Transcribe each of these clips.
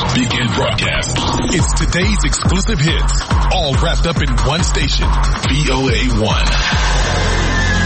Begin broadcast. It's today's exclusive hits, all wrapped up in one station, VOA1.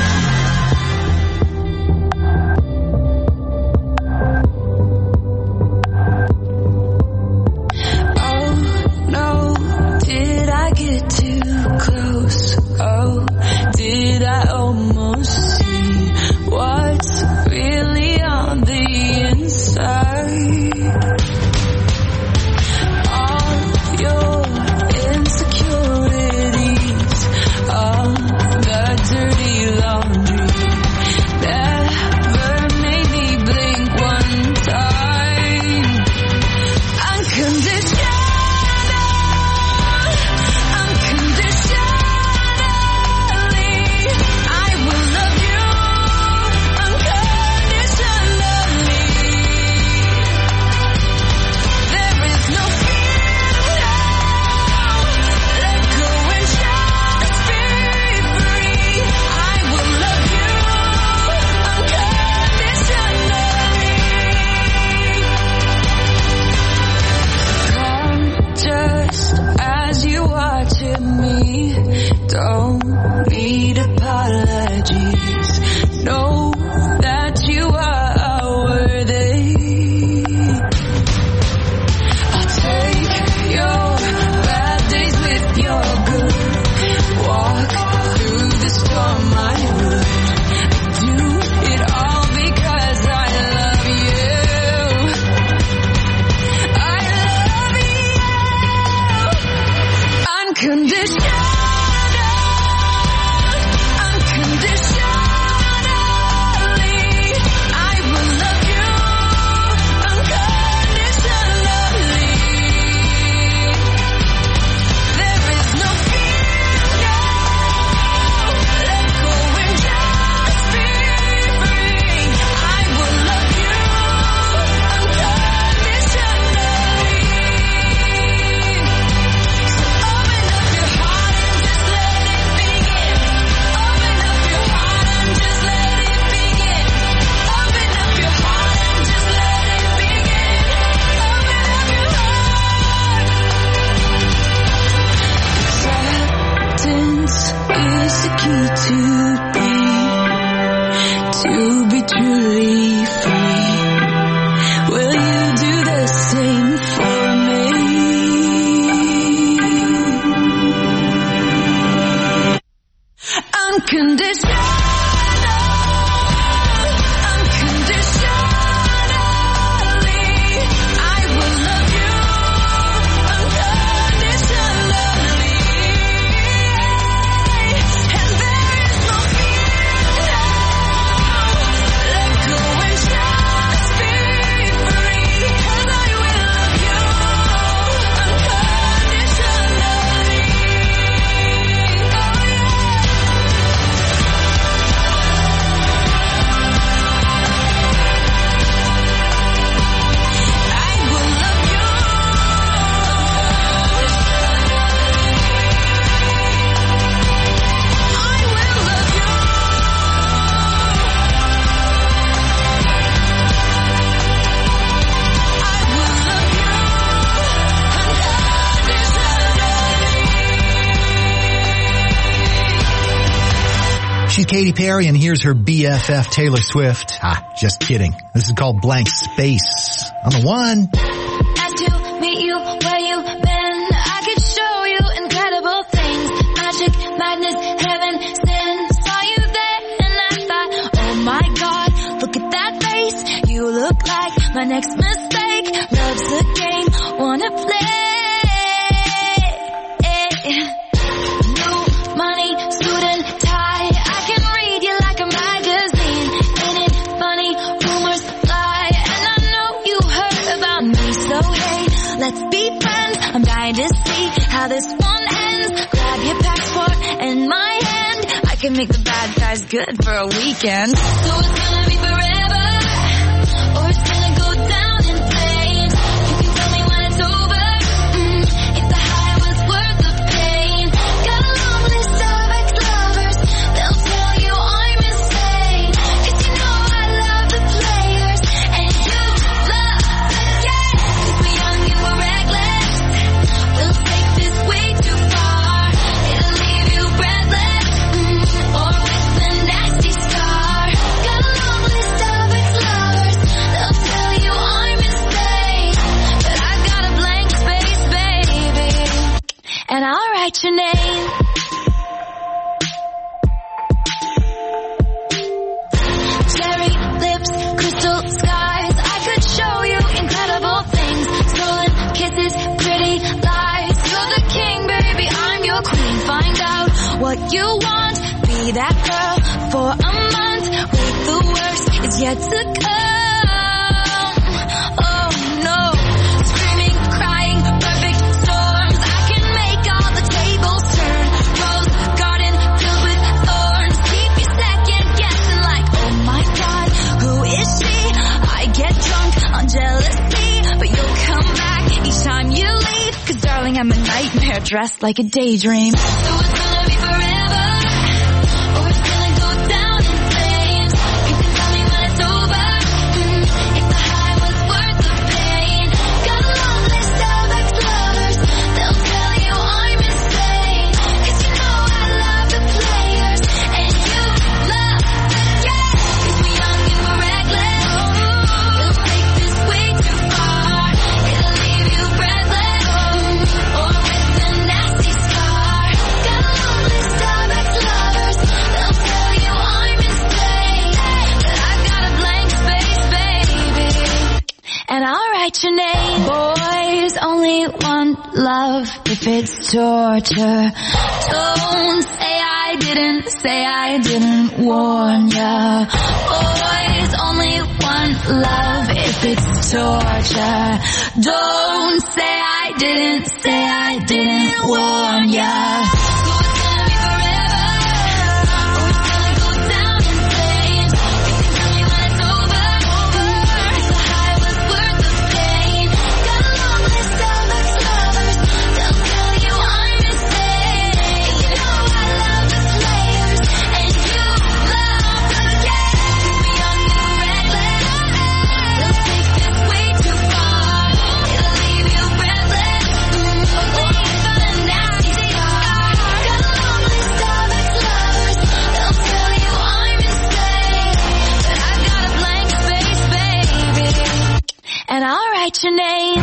She's Katy Perry, and here's her BFF Taylor Swift. Just kidding. This is called Blank Space. On the one. Nice to meet you where you've been. I could show you incredible things. Magic, madness, heaven, sin. Saw you there and I thought, oh my God, look at that face. You look like my next mistake. Love's a game, wanna play. New money, suit and tie. I can read you like a magazine. Ain't it funny? Rumors fly. And I know you heard about me. So hey, let's be friends. I'm dying to see how this one ends. Grab your passport and my hand. I can make the bad guys good for a weekend. So it's gonna be forever, or it's gonna go down in flames. You can tell me when it's over, if the high was worth the pain. Got a long list of ex-lovers, they'll tell you I'm insane. 'Cause you know I love the players, and you love the game. 'Cause we're young and we're write your name. Cherry lips, crystal skies, I could show you incredible things. Stolen kisses, pretty lies. You're the king, baby, I'm your queen. Find out what you want, be that girl for a month. Wait, the worst is yet to come. Oh no, screaming, crying, perfect storms. I can make all the tables turn. Rose garden filled with thorns. Keep you second guessing like, oh my God, who is she? I get drunk on jealousy, but you'll come back each time you leave. 'Cause darling, I'm a nightmare dressed like a daydream. So it's gonna be forever, or it's gonna go down in flames. You can tell me when it's over, if the high was worth the pain. Got a long list of ex-lovers, they'll tell you I'm insane. 'Cause you know I love the players, and you love the game. 'Cause we're young and we're reckless, you'll take this way too far. It'll leave you breathless, or with a nasty scar. Got a long list of ex-lovers, they'll tell you I'm insane. But I've got a blank space, baby, and I'll write your name. Boys only want love if it's torture. Don't say I didn't warn ya. Boys only want love if it's torture. Don't say I didn't warn ya. So it's gonna be forever, or it's gonna go down in flames. You can tell me when it's over, if the high was worth the pain. Got a long list of ex-lovers, they'll tell you I'm insane. You know I love the players, and you love the game. We're young and reckless, they'll take this way too far. It'll leave you breathless, or with a nasty scar. Got a long list of ex-lovers, they'll tell you I'm insane. But I've got a blank space, baby, and I'll write your name.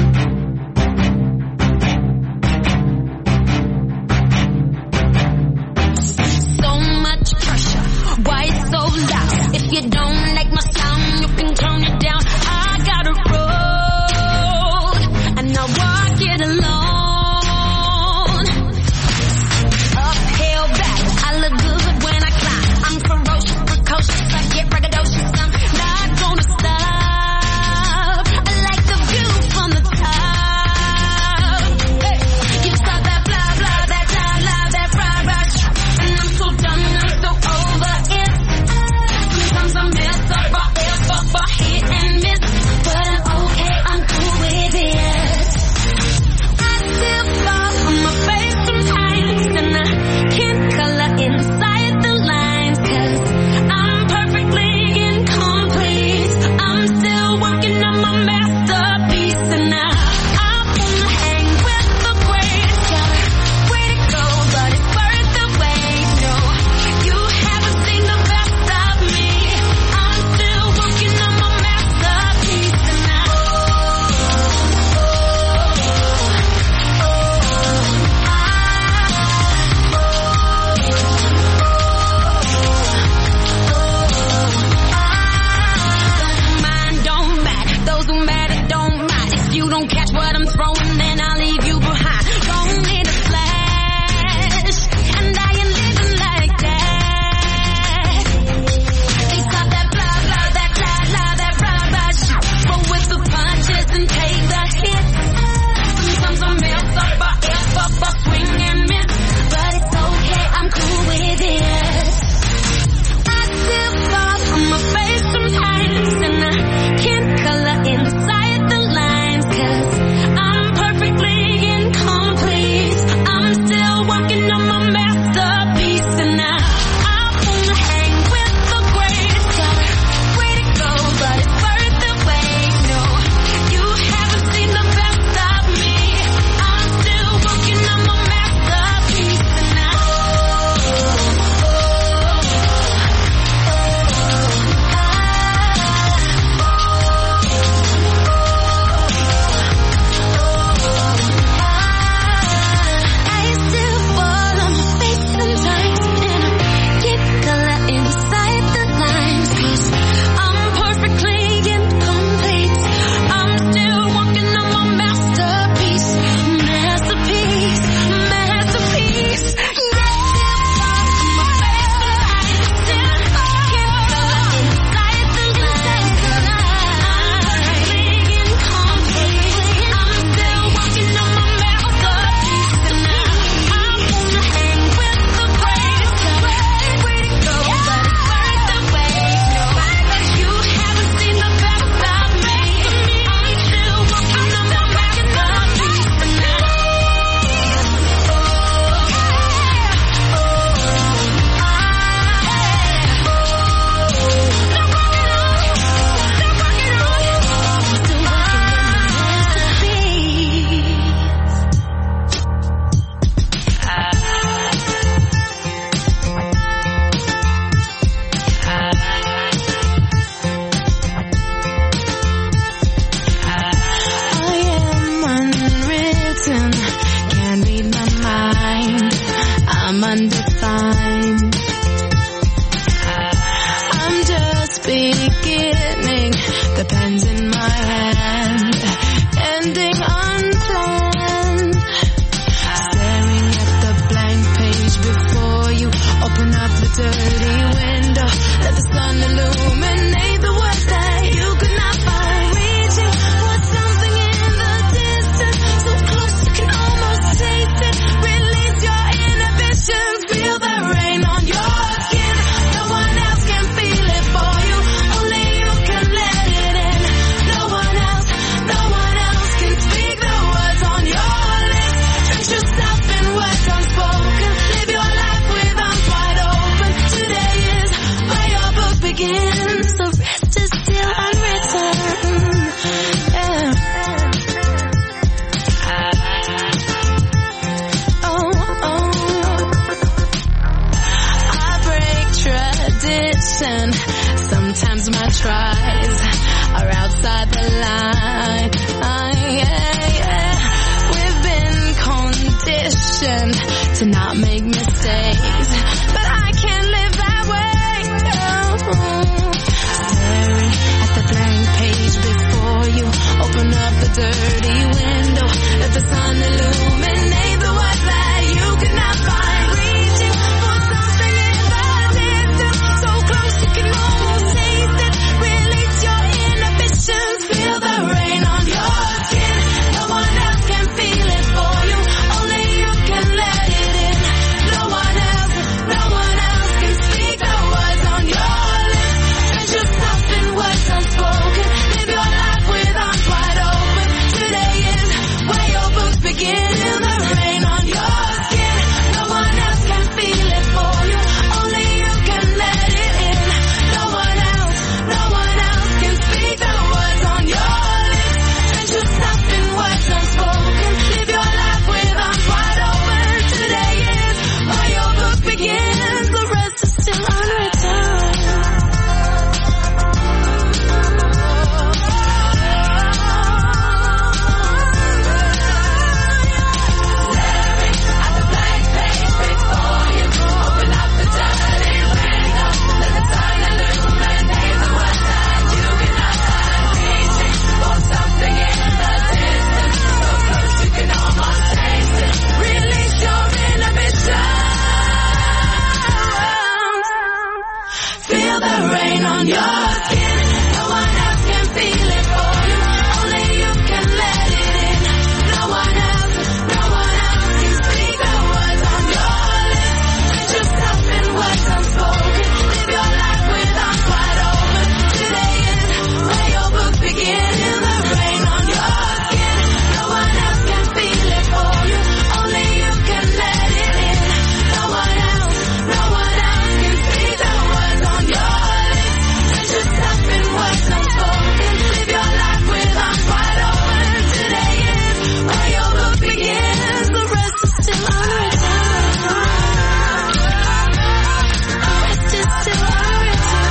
So much pressure, why it's so loud? If you don't like my sound, you can turn it down. I got a road, and I walk it alone. Uphill back, I look good when I climb. I'm ferocious, precocious, I get braggadocious. I'm not gonna stop. I like the view from the top. Hey, you saw that blah blah, that blah blah, that rah rah, and I'm so done, I'm so over it. Sometimes I mess up, for hit and miss, but I'm okay, I'm cool with it. I still fall on my face sometimes, and I can't color inside the lines, 'cause I'm perfectly incomplete. I'm still working on my masterpiece, and I wanna hang with the greats. Got a way to go, but it's worth the wait. No, you haven't seen the best of me. I'm still working on my masterpiece, and don't mind, those who matter don't mind. If you don't catch what I'm throwing, then I'll leave you behind. Don't need a flash, and I ain't living like that. They stop that blah blah, that blah blah, that rah rah shit. Roll with the punches and take the hits. Sometimes I mess up, I F up, I swing and miss, but it's okay, I'm cool with it. I still fall on my face sometimes, and I can't color inside the lines, 'cause I'm perfect dirty window. Let the sun illuminate the words that you could not find. Reaching for something in the distance, so close you can almost taste it. Release your inhibitions, feel the rain on your skin. No one else can feel it for you, only you can let it in. No one else can speak the words on your lips. Drench yourself in words unspoken, live your life with arms wide open. Today is where your book begins, the rest is still unwritten. Yeah. I break tradition. Sometimes my tries are outside the line. We've been conditioned to not make mistakes, but I can't live that way. Staring at the blank page before you, open up the dirty window, let the sun illuminate the words that you could not find. Reaching for something in the distance, so close you can almost taste it. Release your inhibitions, feel the rain on your skin. No one else can feel it for you, only you can let it in. No one else can speak the words on your lips. Drench yourself in words unspoken, live your life with arms wide open. Today is where your books begin. Feel the rain on your skin. No one else can feel it for you, only you can let it in. No one else can speak the words on your lips. Drench yourself in words unspoken, live your life with arms wide open. Today is where your book begins, the rest is still unwritten. Release your inhibitions, feel the rain on your skin. No one else can feel it for you, only you can let it in. No one else can speak the words on your lips. Drench yourself in words unspoken, live your life with arms wide open. Today is where your book begins. Feel the rain on your skin. No one else can feel it for you, only you can let it in. No one else can speak the words on your lips. Drench yourself in words unspoken, live your life with arms wide open. Today is where your book begins, the rest is still unwritten. The rest is still unwritten.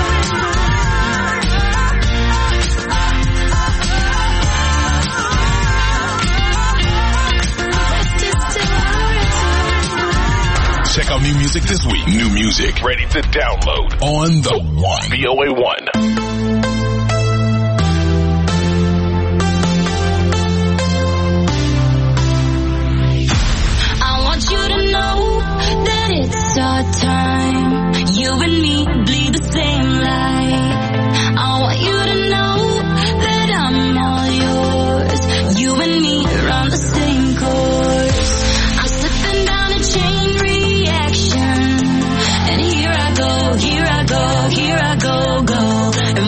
Check out new music this week. New music ready to download on the One. VOA1. I want you to know that it's our time. You and me bleed the same light. I want you to know that I'm all yours. You and me are on the same course. I'm slipping down a chain reaction, and here I go, go.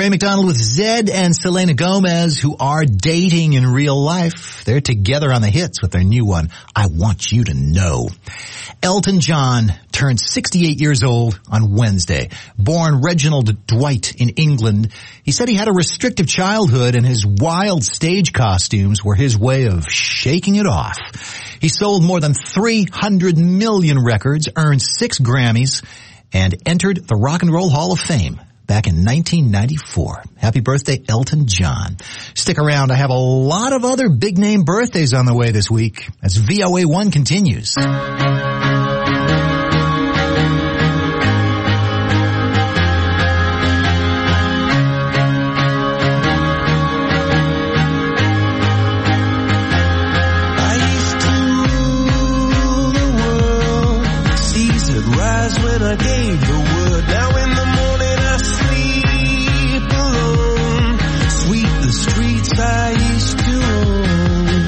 Ray McDonald with Zed and Selena Gomez, who are dating in real life. They're together on the hits with their new one, I Want You to Know. Elton John turned 68 years old on Wednesday. Born Reginald Dwight in England, he said he had a restrictive childhood and his wild stage costumes were his way of shaking it off. He sold more than 300 million records, earned 6 Grammys, and entered the Rock and Roll Hall of Fame back in 1994. Happy birthday, Elton John. Stick around. I have a lot of other big-name birthdays on the way this week as VOA1 continues. I gave the word. Now in the morning I sleep alone. Sweep the streets I used to own.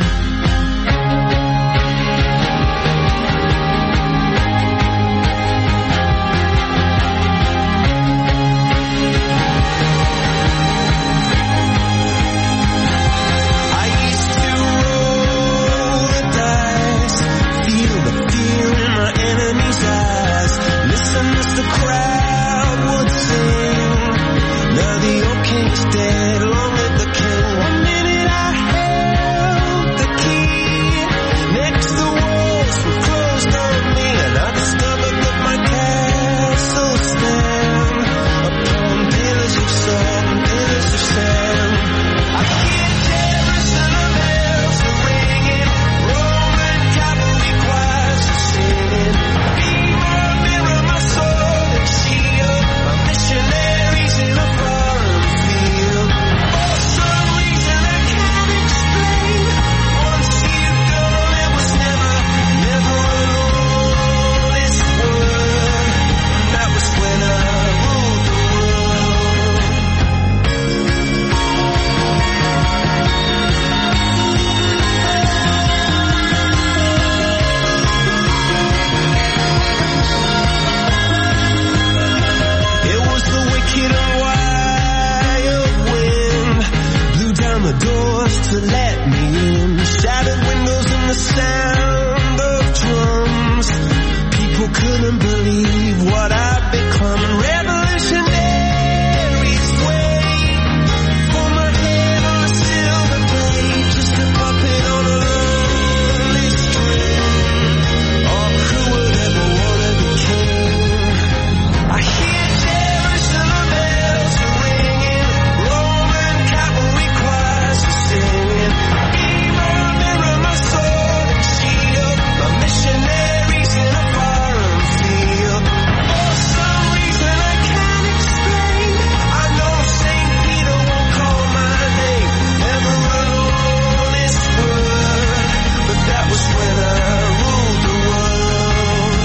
I used to roll the dice, feel the fear in my enemy's eyes. Listen as the crowd would sing. Now the old king's dead, long live the king. 1 minute I held the key. Next the walls were closed on me, and I discovered that my castle stand upon pillars of salt and pillars of sand. I hear terrorists and the bells are ringing. Roman cavalry choirs are singing. Missionaries in a foreign field. For some reason I can't explain. Once you go, it was never alone. This word, that was when I ruled the world. It was the wicked and wild wind, blew down the doors to let me in. Shattered windows and the sound of drums. People couldn't believe what I'd become. Revolutionaries wait for my head on a silver plate, just a puppet on a lonely string. Oh, who would ever want to be king? I hear terrorists and the bells are ringing. Roman cavalry choirs are singing. Mirror, mirror, my sword and shield. My missionaries in a foreign field. For some reason I can't explain. I know St. Peter won't call my name. Never alone this word, but that was when I ruled the world.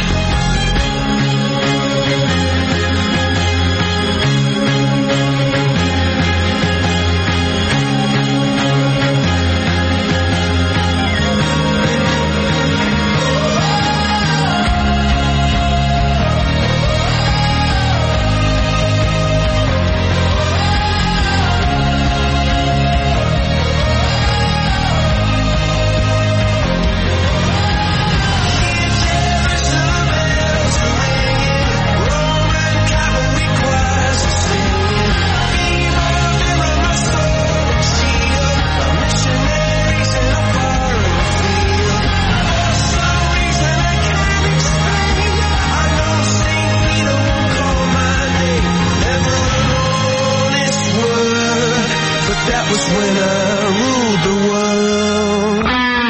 That was when I ruled the world.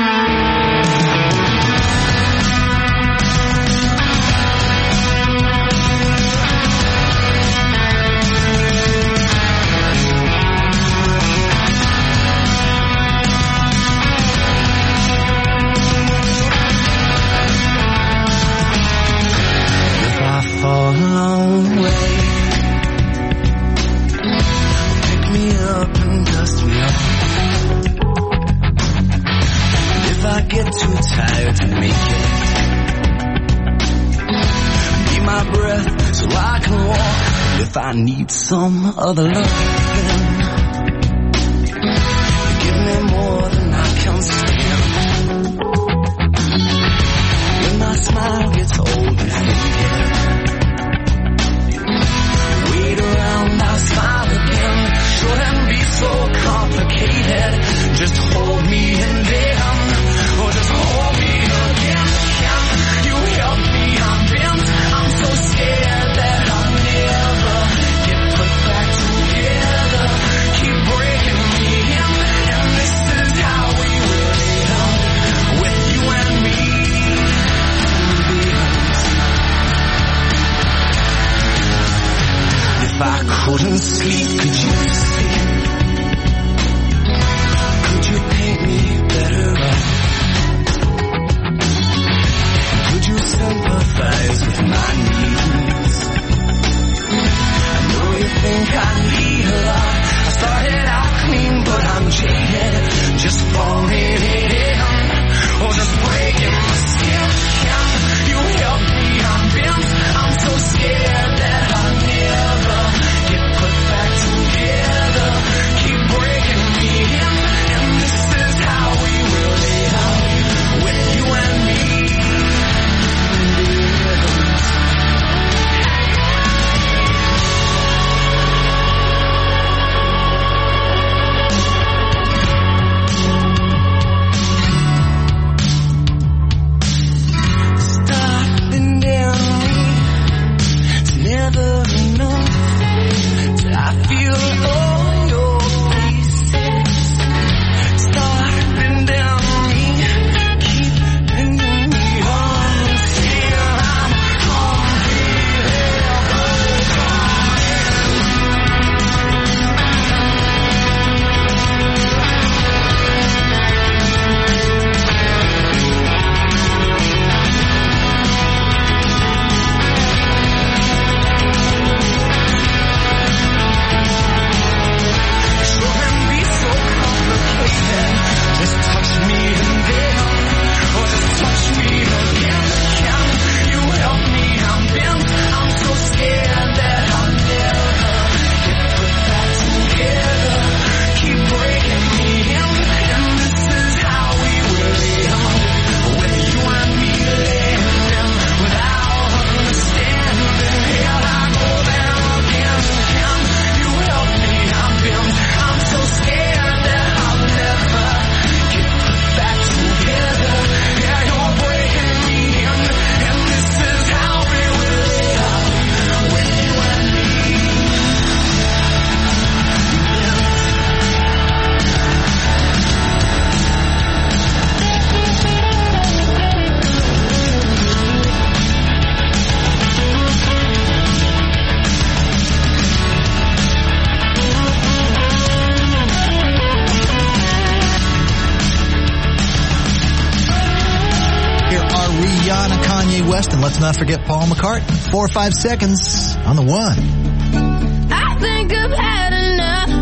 If I fall a long way, pick me up and dust me off. If I get too tired to make it, be my breath so I can walk. If I need some other loving, give me more than I can stand. When my smile gets old and faded, wait around, I'll smile again. Shouldn't be so complicated. Just hold me and then, or just hold me again. Can you help me? I'm bent. I'm so scared that I'll never get put back together. Keep breaking me in, and this is how we really end, with you and me. If I couldn't sleep, could you see? Could you paint me better up? Could you sympathize with my needs? I know you think I need a lot. I started out clean, but I'm jaded. Just falling in, or just breaking my skin. Can you help me? I'm bent. I'm so scared that I'll never get put back together. Keep breaking me in, and this is how we will live, with you and me. Stopping down me, it's never enough till I feel all your pieces. Stopping down me, keeping me on till I'm shouldn't be so complicated. Just touch me and then, or just touch me again. Can you help me? I'm bent. I'm so scared that I'll never get put back together. Keep breaking me in, and this is how we will live, with you and me living without understanding. Here I go down again. Can you help me? I'm bent. I'm so scared that I'll never get put back together. Yeah, you're breaking me in, and this is how we will live, with you and me. Here are Rihanna, Kanye West, and let's not forget Paul McCartney. 4 or 5 seconds on the one. I think I've had enough.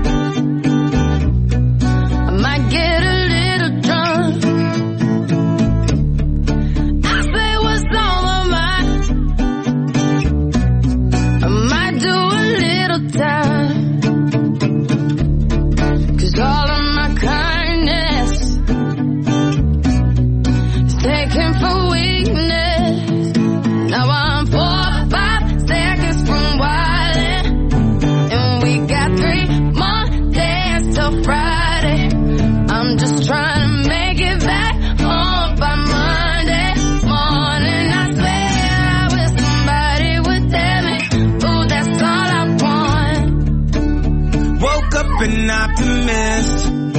I might get a little drunk. I say what's on my mind. I might do a little time. 'Cause all of my kindness is taken for weakness. Now I'm 4 or 5 seconds from wildin', and we got 3 more days till Friday. I'm just trying to make it back home by Monday morning. I swear I wish somebody would tell me, ooh, that's all I want. Woke up an optimist.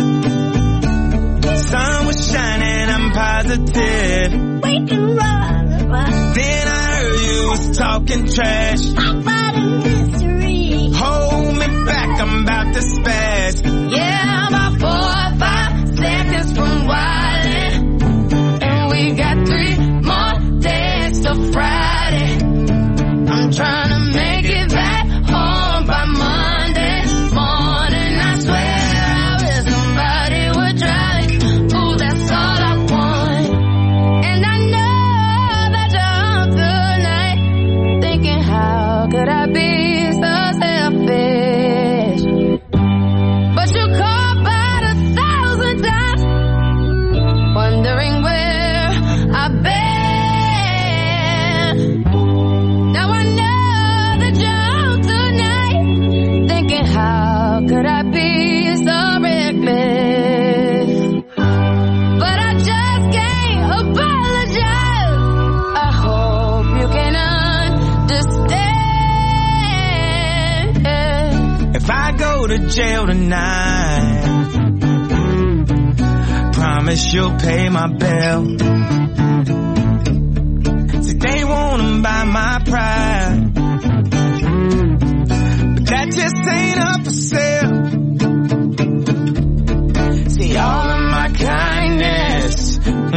Sun was shining, I'm positive. We can run, Then I heard you was talking trash. about a mystery. Hold me back, I'm about to spaz. Yeah, I'm about 4 or 5 seconds from wildin', and we got 3 more days till Friday. I'm trying to make it back home by Monday morning. I swear I wish somebody would try it. Ooh, that's all I want. And I know that you're up good night, thinking how could I be to jail tonight. Promise you'll pay my bill. See, they wanna buy my pride, but that just ain't up for sale. See, all of my kindness,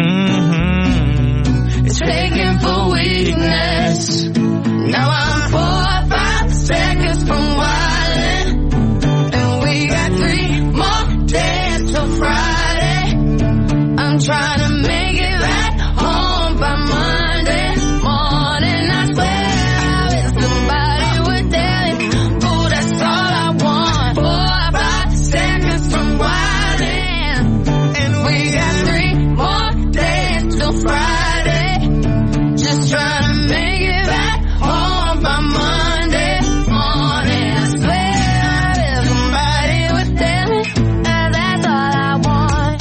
it's taken for weakness. Now I'm 4 or 5 seconds from wildin', and we got 3 more days till Friday. I'm trying to make it back home by Monday morning. I swear I wish somebody would tell it. Oh, that's all I want. 4 or 5 seconds from wildin', and we got 3 more days till Friday. Just trying to make it back home by Monday morning. I swear I wish somebody would tell me that that's all I want.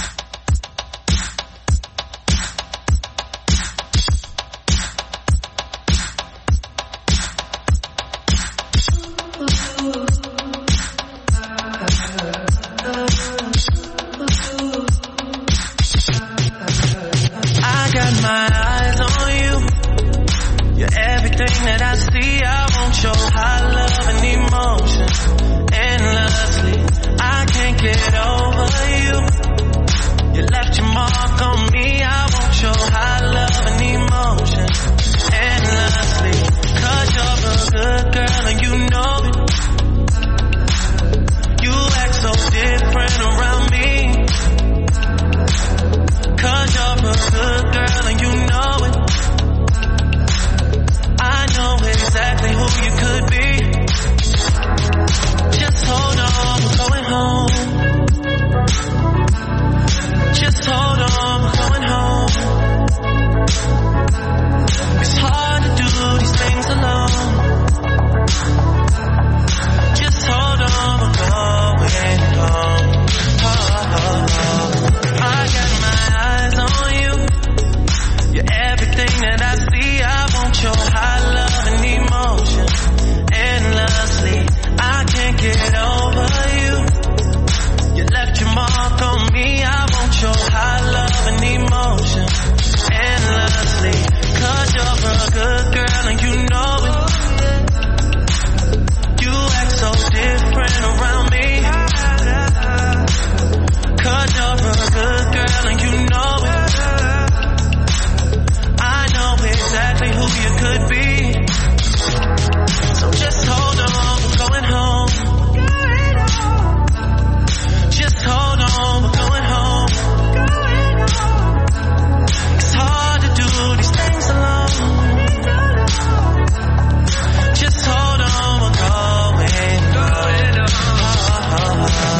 I got my eyes on you. You're everything that I see. I want your high love and emotion endlessly. I can't get over you. You left your mark on me. I want your high love and emotion endlessly. 'Cause you're a good girl and you know it. You act so different around me. 'Cause you're a good girl and you know it. I know exactly who you could be. Just hold on, we're going home. Just hold on, we're going home. It's hard to do these things alone. Just hold on, we're going home. I got my eyes on you. You're everything that I see. I want your high love and emotion endlessly. I can't get over you. You left your mark on me. I want your high love and emotion endlessly. 'Cause you're a good girl and you know it. You act so different around me. 'Cause you're a good girl and you know it. I know exactly who you could be. So just hold on, we're going home. Just hold on, we're going home. It's hard to do these things alone. Just hold on, we're going home.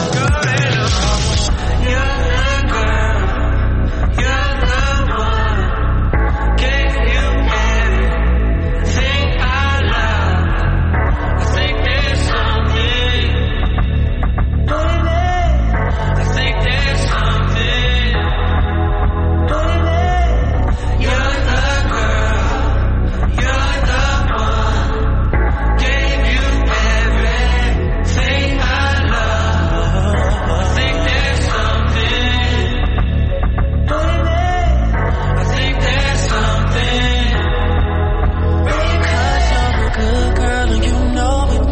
You're the girl, you're the one. Gave you everything I love. I think there's something, baby. I think there's something, baby. You're the girl, you're the one. Gave you everything I love. I think there's something, baby. I think there's something, baby. 'Cause you're a good girl and you know it.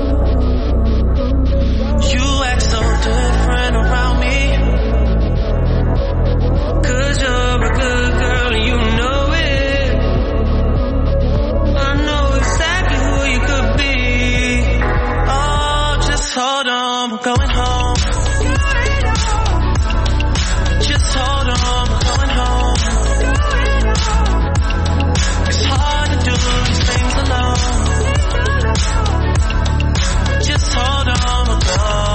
You act so different around me. 'Cause you're a good girl and you know it. I know exactly who you could be. Oh, just hold on, we're going home. Just hold on, we're going home. It's hard to do these things alone. Just hold on, we're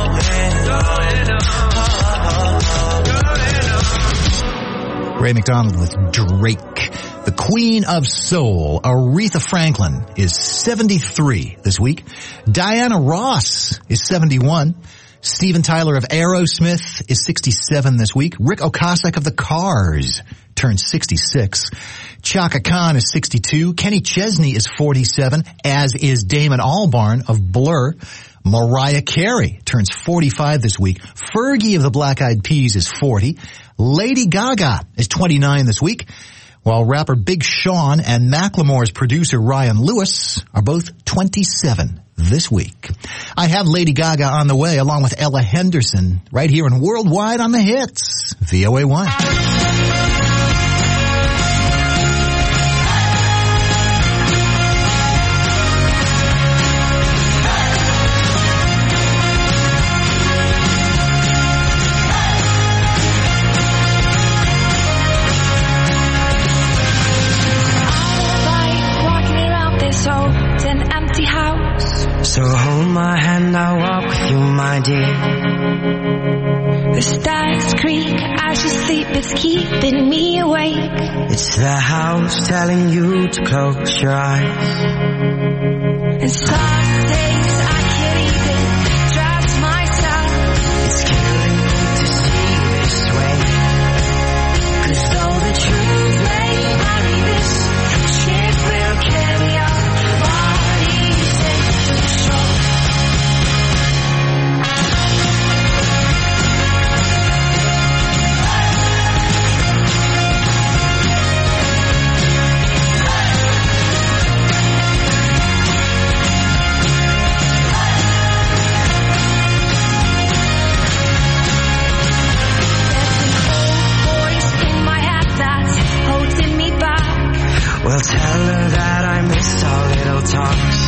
going. Ray McDonald with Drake. The Queen of Soul, Aretha Franklin, is 73 this week. Diana Ross is 71. Steven Tyler of Aerosmith is 67 this week. Rick Ocasek of the Cars turns 66. Chaka Khan is 62. Kenny Chesney is 47, as is Damon Albarn of Blur. Mariah Carey turns 45 this week. Fergie of the Black Eyed Peas is 40. Lady Gaga is 29 this week, while rapper Big Sean and Macklemore's producer Ryan Lewis are both 27 this week. I have Lady Gaga on the way, along with Ella Henderson, right here in Worldwide on the Hits, VOA1. So hold my hand, I'll walk with you, my dear. The stars creak as you sleep, it's keeping me awake. It's the house telling you to close your eyes. And some days I can't even trust myself. It's killing me to see this way. 'Cause though the truth may vary, this ship will carry our bodies into the shore. Well, tell her that I missed our little talks.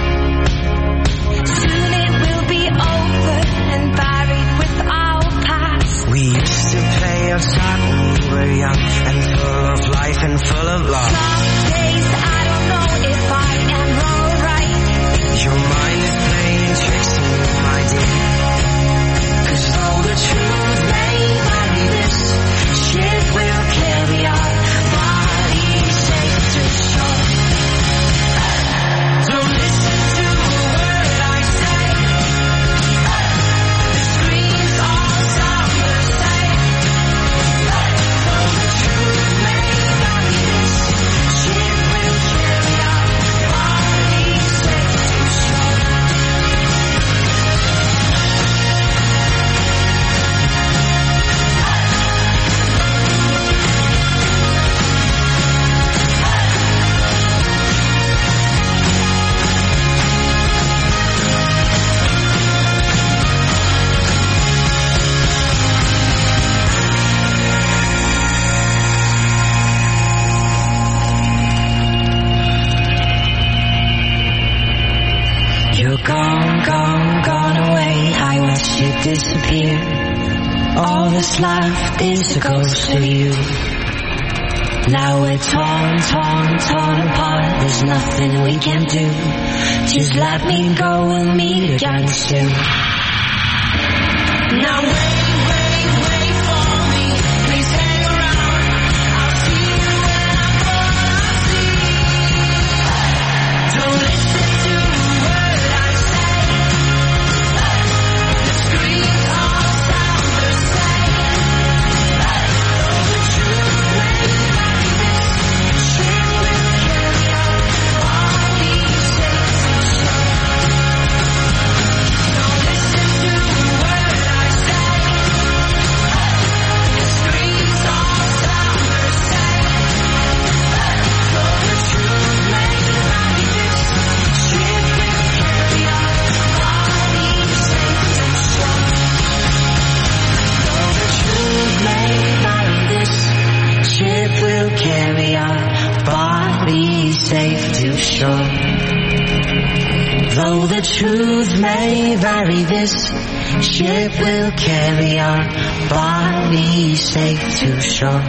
Soon it will be over and buried with our past. We used to play outside when we were young and full of life and full of love. Some days I don't know if I am alright. Your mind is playing tricks on me, my dear. 'Cause though the truth may vary, this ship will carry our bodies safe to shore. Don't listen to a word I say. The screams all sound the same. Though the truth may vary, this ship will carry our bodies safe to shore. You're gone, gone, gone away. I watched you disappear. All that's left is a ghost of you. Now we're torn, torn, torn apart. There's nothing we can do. Just let me go, we'll meet again soon. Now wait, wait, wait for me. Please hang around. I'll see you when I'm gone. I'll see. Don't listen to a word I say. The screams all sound the same. Though the truth may vary, this ship will carry our bodies safe to shore. Don't listen to a word I say. The screams all sound the same. Though the truth may vary, this ship will carry our bodies safe to shore. Though the truth may vary, this ship will carry our bodies safe to shore. Though the truth may vary, this ship will carry our bodies safe to shore.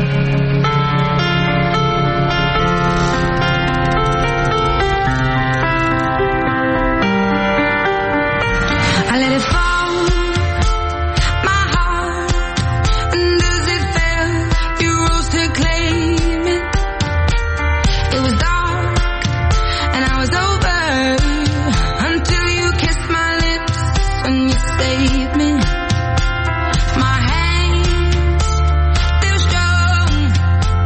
I let it fall, my heart, and as it fell, you rose to claim it. It was dark, and I was over, until you kissed my lips and you saved me. My hands, they're strong,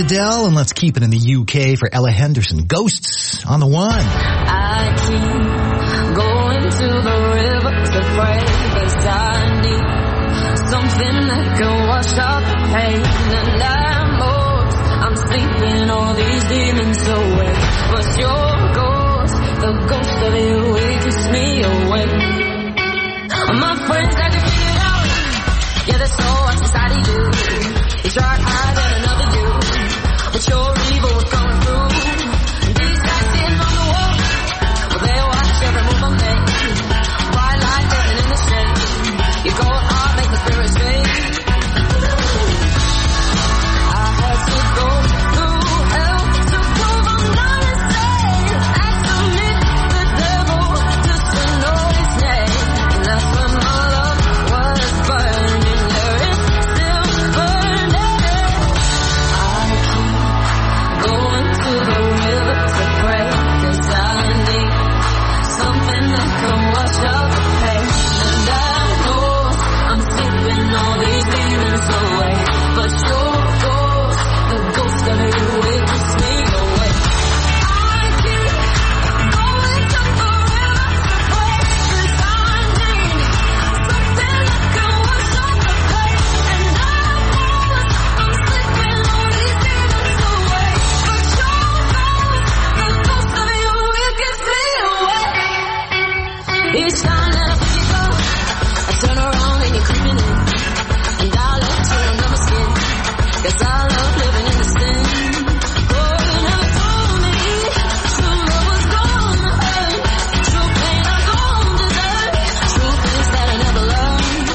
Adele, and let's keep it in the UK for Ella Henderson. Ghosts on the one. I keep going to the river to pray, 'cause I need something that can wash out the pain. And I'm sleeping all these demons away, but your ghost, the ghost of you, it keeps me awake. My friends got to figure it out. Yeah, there's so much inside of you. You try harder than another do, but your evil was going through. These guys sitting on the wall, well, they watch every move I make. Bright light living in the shade. You go hard, make the spirits fade. I had to go through hell to prove I'm not insane. I submit the devil just to know his name. And that's when my love was burning. There is still burning. I keep going to the river to pray, 'cause I need something that can wash out the pain. And I know I'm sleeping all these demons away, but your ghost, the ghost of you, it keeps me awake. I keep going to the river to pray, 'cause I need something that can wash out the pain. And I know I'm sleeping all these demons away, but your ghost, the ghost of you, it keeps me awake. Each time that I pick you up, I turn around and you're creeping in, and I let you under my skin, 'cause I love living in the sin. Oh, you never told me true love was gonna hurt, true pain I don't deserve, truth is that I never learned.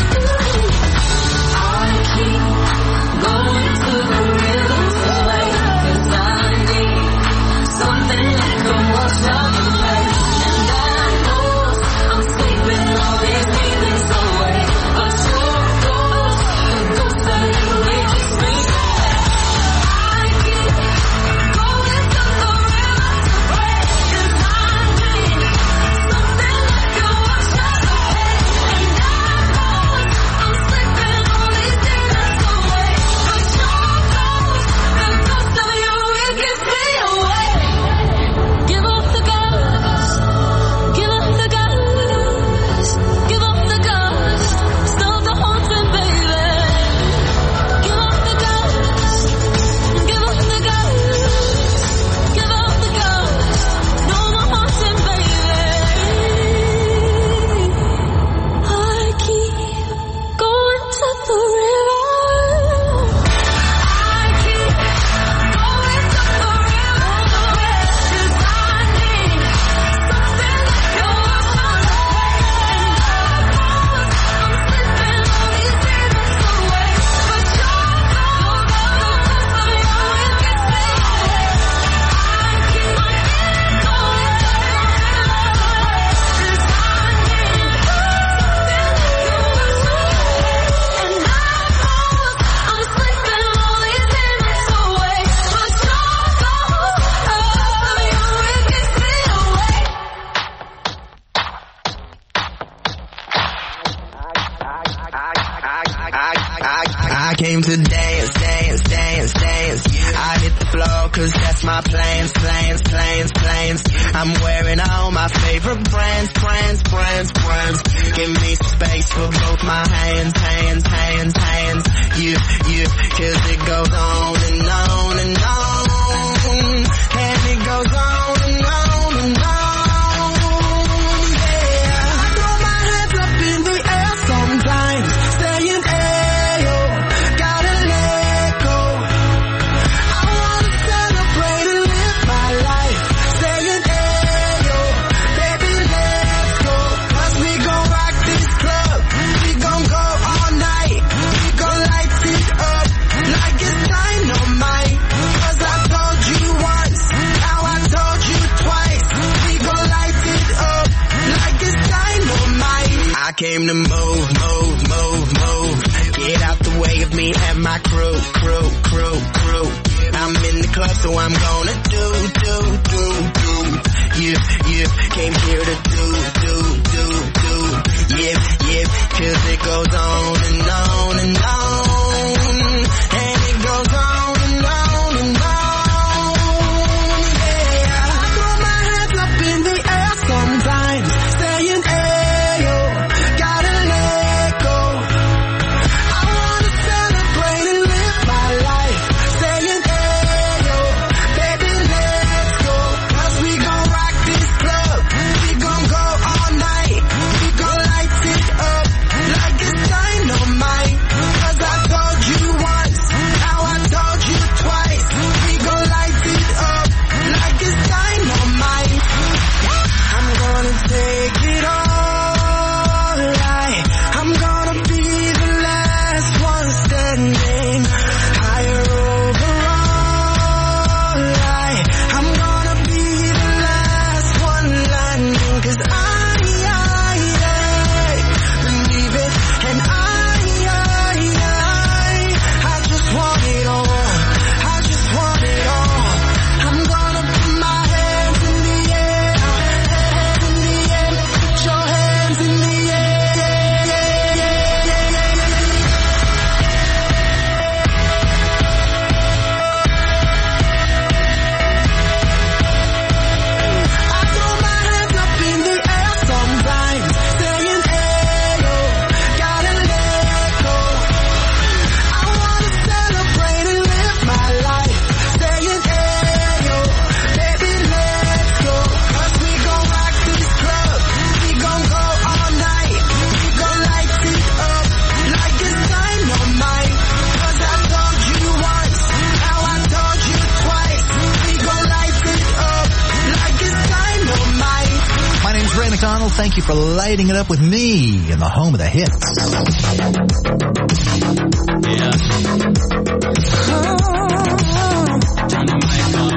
I keep going to the river to play, 'cause I need something that can wash out the pain. And I know I'm sleeping all these demons away, but your ghost, the ghost of you, it keeps me awake. I keep going to the river to pray, 'cause I need something that can wash out the pain. And I know I'm sleeping all these demons away, but your ghost, the ghost of you, it keeps me awake. Give up the ghost, give up the ghost, give up the ghost, stop the haunting, baby. Give up the ghost, give up the ghost, give up the ghost, no more haunting, baby. I keep going to the river. I keep going to the river, 'cause I need something that can wash out the pain. And I'm sleeping all these demons away, but your ghost, the ghost of you, it keeps me awake. I keep going to the river, 'cause I need something that can wash out the pain. And I know I'm sleeping all these demons away, but your ghost, the ghost of you, it keeps me awake. I came to dance, dance, dance, dance. I hit the floor 'cause that's my plans, plans, plans, plans. I'm wearing all my favorite brands, brands, brands, brands. Give me some space for both my hands, hands, hands, hands. You, 'cause it goes on and on and on. And it goes on and on and on. Yeah, I throw my hands up in the air sometimes, saying, ayo, gotta let go. I wanna celebrate and live my life, saying, ayo, baby, let's go. 'Cause we gon' rock this club, we gon' go all night, we gon' light it up like it's dynamite. 'Cause I told you once, now I told you twice, we gon' light it up like it's dynamite. I came to move, move, move, move. Get out the way of me and my crew, crew, crew, crew. I'm in the club, so I'm gonna do. You came here to do. Yeah, 'cause it goes on and on and on. And it goes on and on McDonald. Thank you for lighting it up with me in the home of the hits. Yeah. Turn the mic up.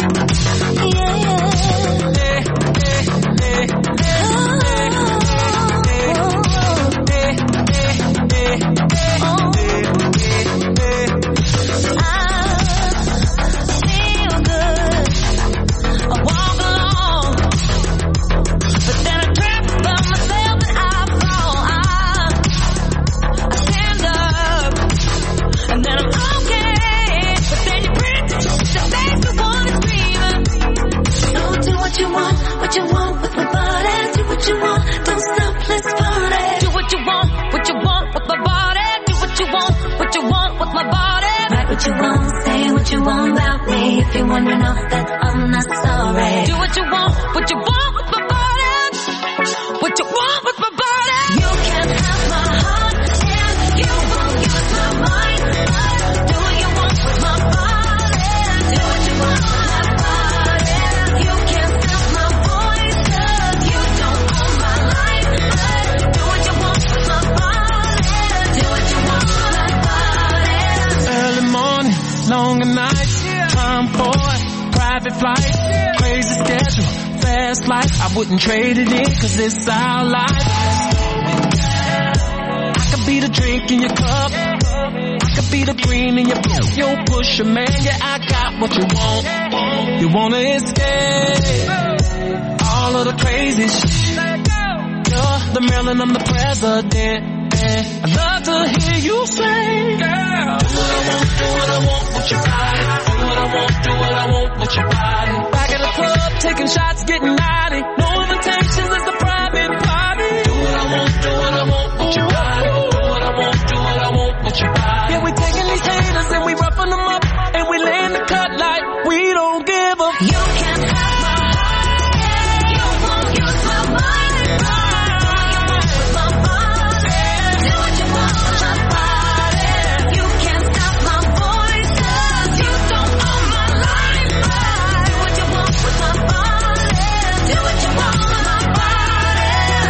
What you want with my body? Do what you want, don't stop, let's party. Do what you want with my body. Do what you want with my body. Write what you want, say what you want about me. If you want to know that I'm not sorry. Do what you want with my body. What you want with my body. You can have my heart and you won't use my mind. Do what you want with my body. Do what you want with my body. You can't stop my voice 'cause you don't own my life. Do what you want with my body. Do what you want with my body. Early morning, longer nights, time for it, private flight, crazy schedule, fast life. I wouldn't trade it in 'cause it's our life. I could be the drink in your cup, I could be the green in your blue. Yo, pusher man, yeah, I got what you want. You wanna escape all of the crazy shit. You're the Maryland, I'm the president. I love to hear you say, girl, do what I want with your body. Do what I want with your body. Back in the club, taking shots, getting naughty. No invitations, it's a private party. Do what I want with your body. Do what I want with your body. Yeah, we taking these haters and we roughing them up. And we laying the cut like we don't give a. You can't have my heart, you won't use my mind. Do what you want with my body. Do what you want with my body. You can't stop my voice 'cause you don't own my life. Do what you want with my body. Do what you want with my body.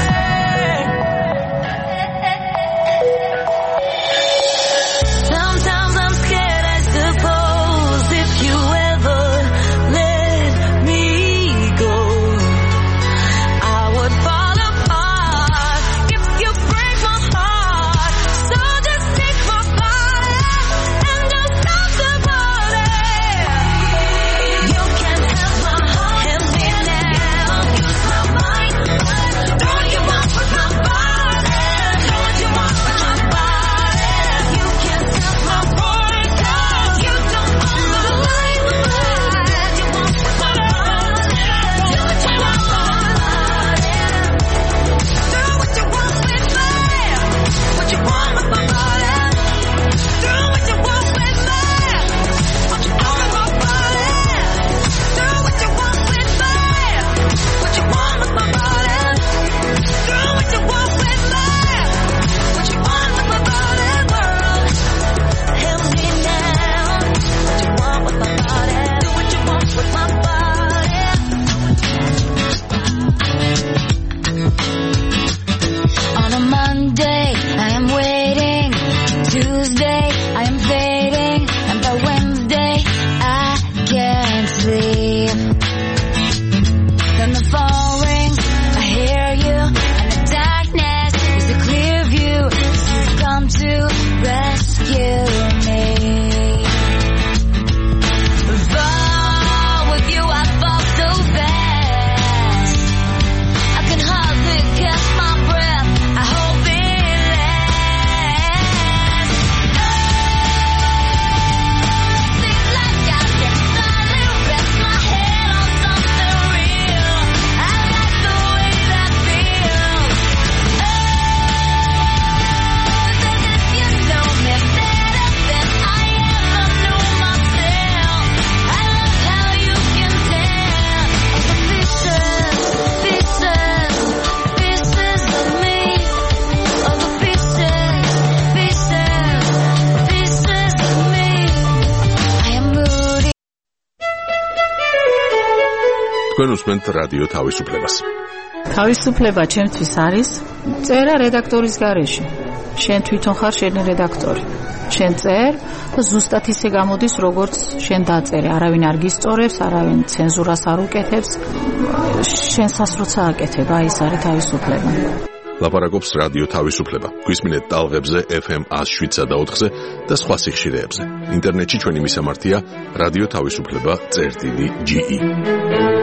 Sometimes I'm scared, I suppose, if you ever let me go, I would fall apart if you break my heart. So just take my body and don't stop the party. You can have my heart and me now. Use my mind. Do what you want with my body. Do what you want with my body. You can't stop my voice 'cause you don't own my life. Do what you want with my body. Do what you want with my body. Do what you want with me. What you want with my body. Do what you want with me. What you want with my body. Do what you want with me. What you want with my body. Do what you want with me. What you want with my body, world. Help me now. What you want with my body. Do what you want with my body. On a Monday, I am waiting. Tuesday, I am fading. And by Wednesday, I can't sleep. Then the phone rings, I hear you. And the darkness is a clear view. 'Cause you've come to rescue me. Fall with you, I fall so fast. I can hardly catch my breath. I hope it lasts. Seems like I can finally rest my head on something real. I like the way that feels. As if you know me better than I ever knew myself. I love how you can tell all the pieces of me. All the pieces of me. I am moody. თქვენ უსმენთ რადიო თავისუფლებას. თავისუფლება ჩემთვის არის წერა რედაქტორის გარეშე. შენ თვითონ ხარ შენი რედაქტორი. შენ წერ და ზუსტად ისე გამოდის, როგორც შენ დაწერე. არავინ არ გისწორებს, არავინ ცენზურას არ უკეთებს. შენსას როცა აკეთებ, აი ეს არის თავისუფლება. ლაპარაკობს რადიო თავისუფლება. გვისმინეთ ტალღებზე FM 107.4-ზე და სხვა სიხშირეებზე. ინტერნეტში ჩვენი მისამართია რადიო თავისუფლება.ge